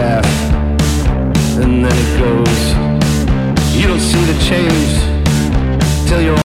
path, and then it goes. You don't see the change till you're